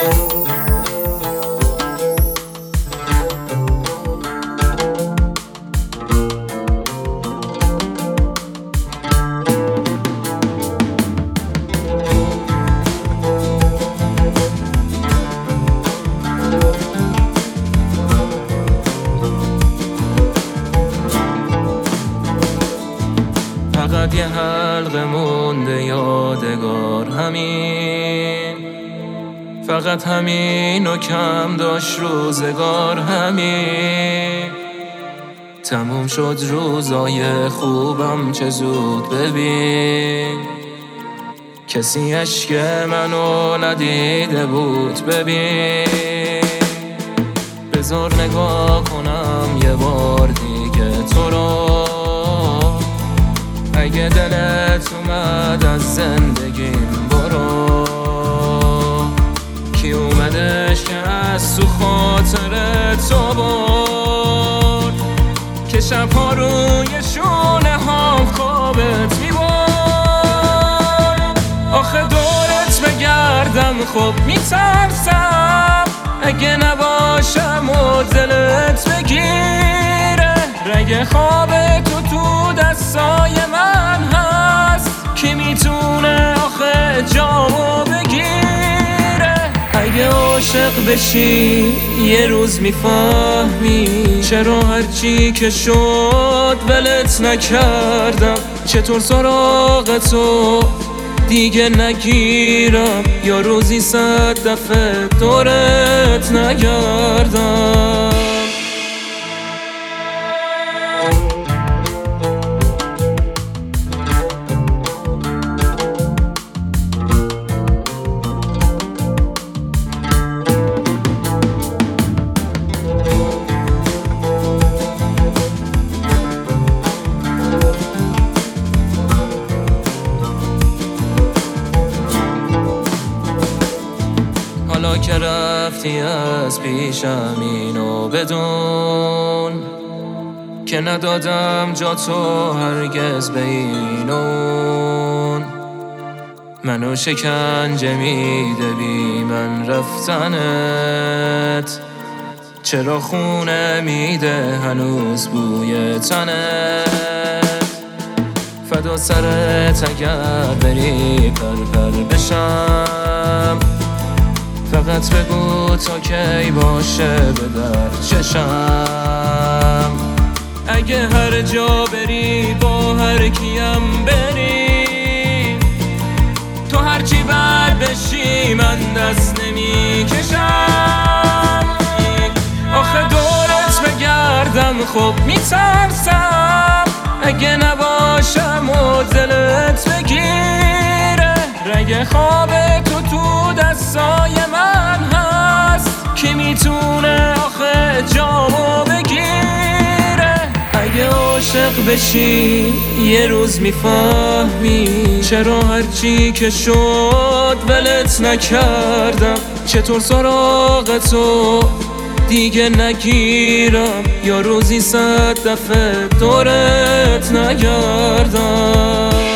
فقط یه حلقه مونده یادگار، همین، فقط همین و کم داشت روزگار، همین. تموم شد روزای خوبم چه زود، ببین کسی اشک منو ندیده بود، ببین. بذار نگاه کنم یه بار دیگه تو رو، اگه دلت اومد از زندگیم برو. کی اومدش که از تو خاطر تو برد، که شبها روی شونه ها خوابت میبرد. آخه دورت بگردم خب میترسم، اگه نباشم و دلت بگیره. رگ خواب تو دستای من هست، کی میتونه آخه جامو بگیره. اگه عاشق بشی یه روز میفهمی چرا هرچی که شد ولت نکردم. چطور سراغ تو دیگه نگیرم، یا روزی 100 دفعه دورت نگردم. حالا که رفتی از پیشم اینو بدون، که ندادم جا تو هرگز به اینون. منو شکنجه میده بی من رفتنت، چرا خونه میده هنوز بوی تنت. فدا سرت اگر بری پر بشم، فقط بگو تا کی باشه به در چشم. اگه هر جا بری با هر کیم بری، تو هرچی بد بشی من دست نمی کشم. آخه دورت بگردم خب میترسم، اگه نباشم و دلت بگیره. رگ خواب تو دستای من هست، کی میتونه آخه جامو بگیره. اگه عاشق بشی یه روز میفهمی چرا هرچی که شد ولت نکردم. چطور سراغ تو دیگه نگیرم، یا روزی 100 دفعه دورت نگردم.